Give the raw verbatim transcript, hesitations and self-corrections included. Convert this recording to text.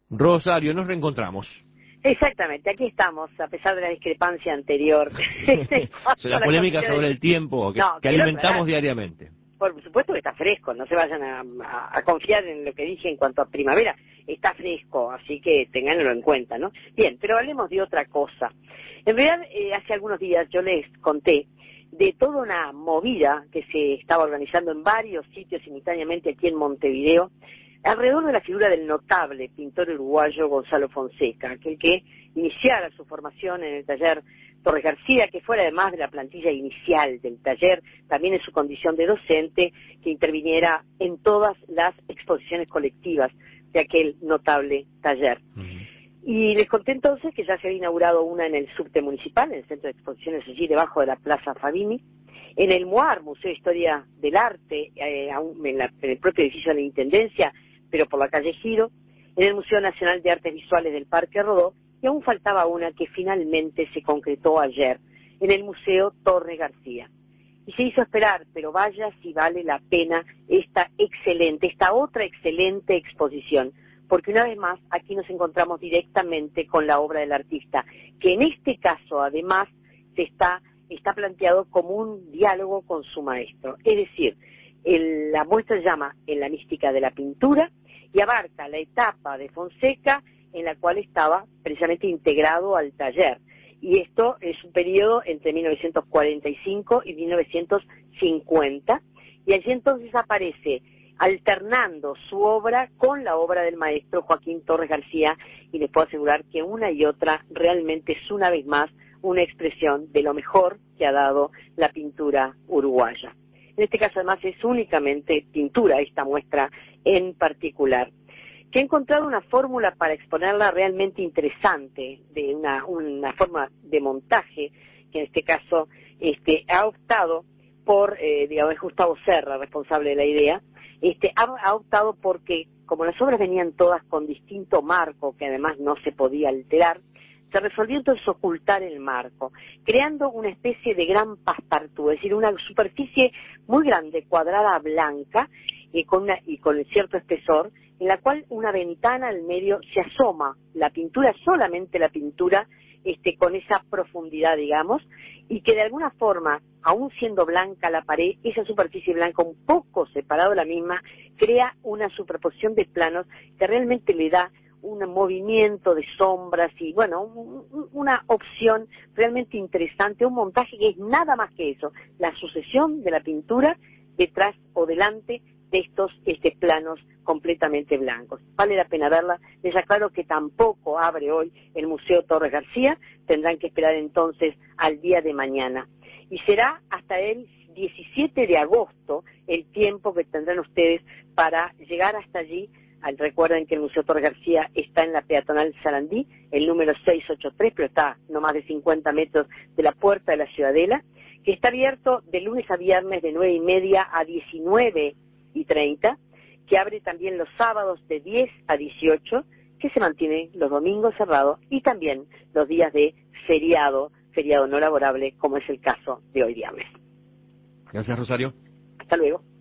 Rosario, nos reencontramos. Exactamente, aquí estamos, a pesar de la discrepancia anterior. O la polémica sobre el tiempo que, no, que alimentamos aclarar. diariamente. Por supuesto que está fresco, no se vayan a, a, a confiar en lo que dije en cuanto a primavera. Está fresco, así que tenganlo en cuenta, ¿no? Bien, pero hablemos de otra cosa. En realidad, eh, hace algunos días yo les conté de toda una movida que se estaba organizando en varios sitios simultáneamente aquí en Montevideo, alrededor de la figura del notable pintor uruguayo Gonzalo Fonseca, aquel que iniciara su formación en el taller Torres García, que fuera además de la plantilla inicial del taller, también en su condición de docente, que interviniera en todas las exposiciones colectivas de aquel notable taller. Uh-huh. Y les conté entonces que ya se había inaugurado una en el subte municipal, en el centro de exposiciones allí debajo de la Plaza Fabini, en el MUAR, Museo de Historia del Arte, eh, en, la, en el propio edificio de la Intendencia, pero por la calle Giro, en el Museo Nacional de Artes Visuales del Parque Rodó, y aún faltaba una que finalmente se concretó ayer, en el Museo Torres García. Y se hizo esperar, pero vaya si vale la pena esta excelente, esta otra excelente exposición, porque una vez más aquí nos encontramos directamente con la obra del artista, que en este caso además se está, está planteado como un diálogo con su maestro, es decir, el, la muestra se llama En la mística de la pintura y abarca la etapa de Fonseca en la cual estaba precisamente integrado al taller. Y esto es un periodo entre mil novecientos cuarenta y cinco y mil novecientos cincuenta, y allí entonces aparece alternando su obra con la obra del maestro Joaquín Torres García, y les puedo asegurar que una y otra realmente es una vez más una expresión de lo mejor que ha dado la pintura uruguaya. En este caso además es únicamente pintura esta muestra en particular, que ha encontrado una fórmula para exponerla realmente interesante, de una, una forma de montaje, que en este caso este, ha optado por, eh, digamos, es Gustavo Serra, responsable de la idea, este, ha, ha optado porque, como las obras venían todas con distinto marco, que además no se podía alterar, se resolvió entonces ocultar el marco, creando una especie de gran passepartout, es decir, una superficie muy grande, cuadrada, blanca, y con, una, y con cierto espesor, en la cual una ventana al medio se asoma la pintura, solamente la pintura, este, con esa profundidad, digamos, y que de alguna forma, aún siendo blanca la pared, esa superficie blanca, un poco separado de la misma, crea una superposición de planos que realmente le da un movimiento de sombras y, bueno, un, una opción realmente interesante, un montaje que es nada más que eso, la sucesión de la pintura detrás o delante de estos este, planos completamente blancos. Vale la pena verla. Les aclaro que tampoco abre hoy el Museo Torres García, tendrán que esperar entonces al día de mañana. Y será hasta el diecisiete de agosto el tiempo que tendrán ustedes para llegar hasta allí. Recuerden que el Museo Torres García está en la peatonal Sarandí, el número seiscientos ochenta y tres, pero está no más de cincuenta metros de la puerta de la Ciudadela, que está abierto de lunes a viernes de nueve y media a diecinueve y treinta, que abre también los sábados de diez a dieciocho, que se mantiene los domingos cerrados y también los días de feriado, feriado no laborable, como es el caso de hoy viernes. Gracias, Rosario. Hasta luego.